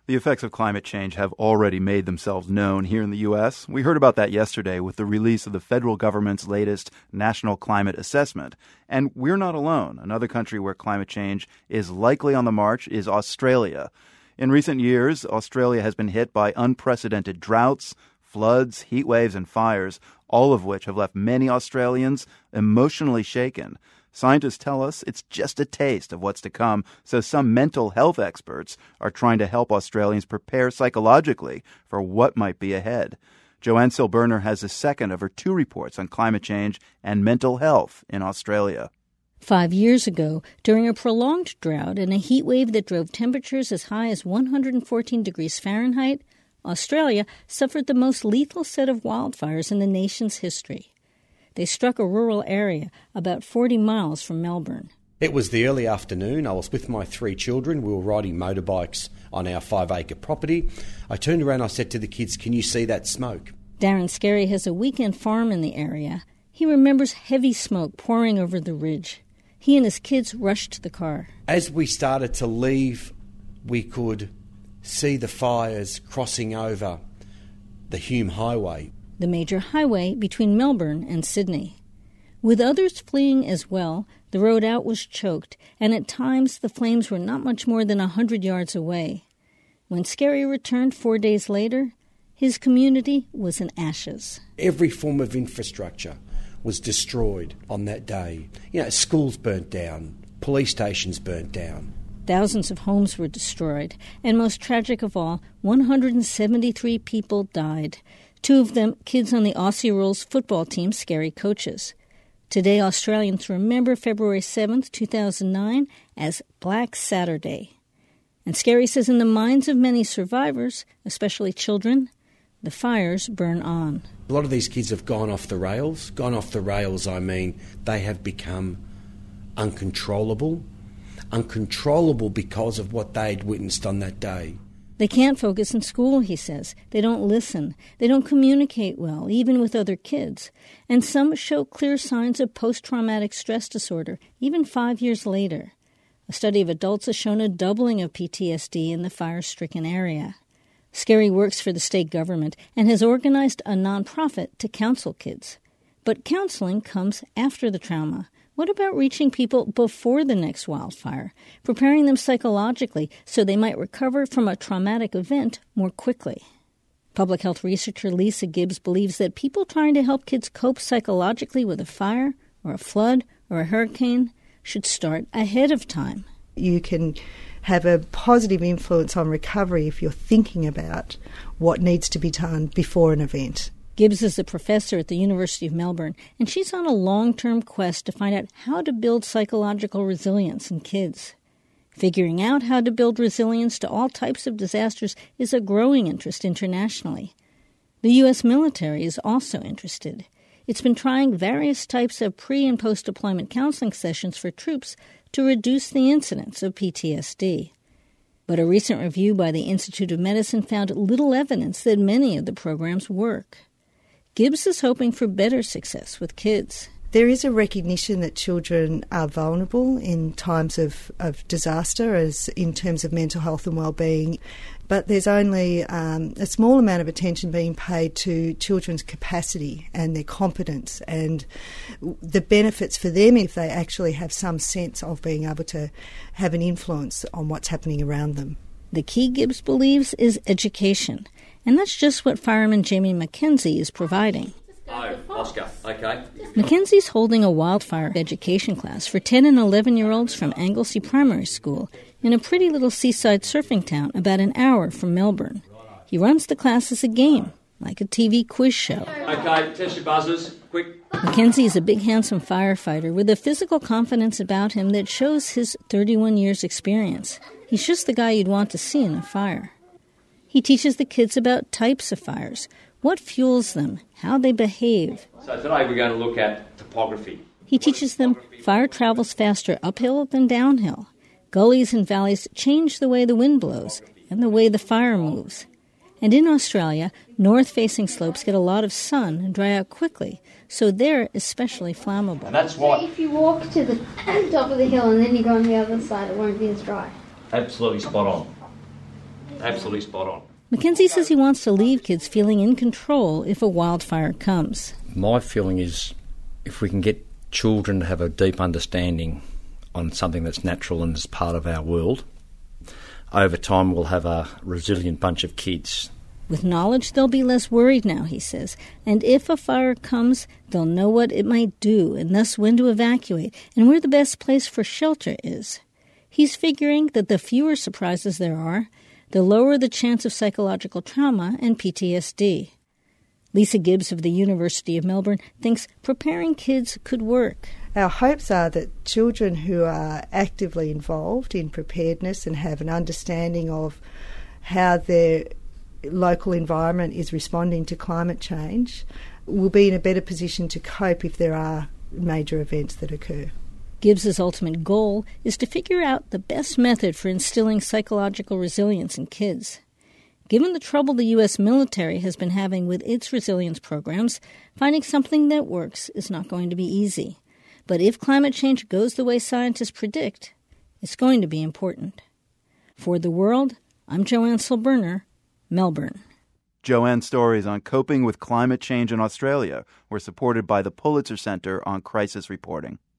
The effects of climate change have already made themselves known here in the U.S. We heard about that yesterday with the release of the federal government's latest National Climate Assessment. And we're not alone. Another country where climate change is likely on the march is Australia. In recent years, Australia has been hit by unprecedented droughts, floods, heat waves, and fires, all of which have left many Australians emotionally shaken. Scientists tell us it's just a taste of what's to come, so some mental health experts are trying to help Australians prepare psychologically for what might be ahead. Joanne Silberner has the second of her two reports on climate change and mental health in Australia. 5 years ago, during a prolonged drought and a heat wave that drove temperatures as high as 114 degrees Fahrenheit, Australia suffered the most lethal set of wildfires in the nation's history. They struck a rural area about 40 miles from Melbourne. It was the early afternoon. I was with my 3 children. We were riding motorbikes on our 5-acre property. I turned around and I said to the kids, "Can you see that smoke?" Darren Scarry has a weekend farm in the area. He remembers heavy smoke pouring over the ridge. He and his kids rushed to the car. As we started to leave, we could see the fires crossing over the Hume Highway, the major highway between Melbourne and Sydney. With others fleeing as well, the road out was choked, and at times the flames were not much more than 100 yards away. When Scarry returned 4 days later, his community was in ashes. Every form of infrastructure was destroyed on that day. Schools burnt down, police stations burnt down. Thousands of homes were destroyed, and most tragic of all, 173 people died. 2 of them kids on the Aussie Rules football team Scarry coaches. Today, Australians remember February 7th, 2009 as Black Saturday. And Scarry says in the minds of many survivors, especially children, the fires burn on. A lot of these kids have gone off the rails. Gone off the rails, I mean, they have become uncontrollable. Uncontrollable because of what they'd witnessed on that day. They can't focus in school, he says. They don't listen. They don't communicate well, even with other kids. And some show clear signs of post-traumatic stress disorder, even 5 years later. A study of adults has shown a doubling of PTSD in the fire-stricken area. Scarry works for the state government and has organized a nonprofit to counsel kids. But counseling comes after the trauma. What about reaching people before the next wildfire, preparing them psychologically so they might recover from a traumatic event more quickly? Public health researcher Lisa Gibbs believes that people trying to help kids cope psychologically with a fire or a flood or a hurricane should start ahead of time. You can have a positive influence on recovery if you're thinking about what needs to be done before an event. Gibbs is a professor at the University of Melbourne, and she's on a long-term quest to find out how to build psychological resilience in kids. Figuring out how to build resilience to all types of disasters is a growing interest internationally. The U.S. military is also interested. It's been trying various types of pre- and post-deployment counseling sessions for troops to reduce the incidence of PTSD. But a recent review by the Institute of Medicine found little evidence that many of the programs work. Gibbs is hoping for better success with kids. There is a recognition that children are vulnerable in times of disaster as in terms of mental health and well-being, but there's only a small amount of attention being paid to children's capacity and their competence and the benefits for them if they actually have some sense of being able to have an influence on what's happening around them. The key, Gibbs believes, is education. And that's just what fireman Jamie McKenzie is providing. Oh, Oscar, okay. McKenzie's holding a wildfire education class for 10 and 11-year-olds from Anglesey Primary School in a pretty little seaside surfing town about an hour from Melbourne. He runs the class as a game, like a TV quiz show. Okay, test your buzzers, quick. McKenzie is a big, handsome firefighter with a physical confidence about him that shows his 31 years' experience. He's just the guy you'd want to see in a fire. He teaches the kids about types of fires, what fuels them, how they behave. So today we're going to look at topography. He teaches them fire travels faster uphill than downhill. Gullies and valleys change the way the wind blows and the way the fire moves. And in Australia, north-facing slopes get a lot of sun and dry out quickly, so they're especially flammable. And that's why... If you walk to the top of the hill and then you go on the other side, it won't be as dry. Absolutely spot on. Absolutely spot on. Mackenzie says he wants to leave kids feeling in control if a wildfire comes. My feeling is if we can get children to have a deep understanding on something that's natural and is part of our world, over time we'll have a resilient bunch of kids. With knowledge, they'll be less worried now, he says, and if a fire comes, they'll know what it might do and thus when to evacuate and where the best place for shelter is. He's figuring that the fewer surprises there are, the lower the chance of psychological trauma and PTSD. Lisa Gibbs of the University of Melbourne thinks preparing kids could work. Our hopes are that children who are actively involved in preparedness and have an understanding of how their local environment is responding to climate change will be in a better position to cope if there are major events that occur. Gibbs's ultimate goal is to figure out the best method for instilling psychological resilience in kids. Given the trouble the U.S. military has been having with its resilience programs, finding something that works is not going to be easy. But if climate change goes the way scientists predict, it's going to be important. For The World, I'm Joanne Silberner, Melbourne. Joanne's stories on coping with climate change in Australia were supported by the Pulitzer Center on Crisis Reporting.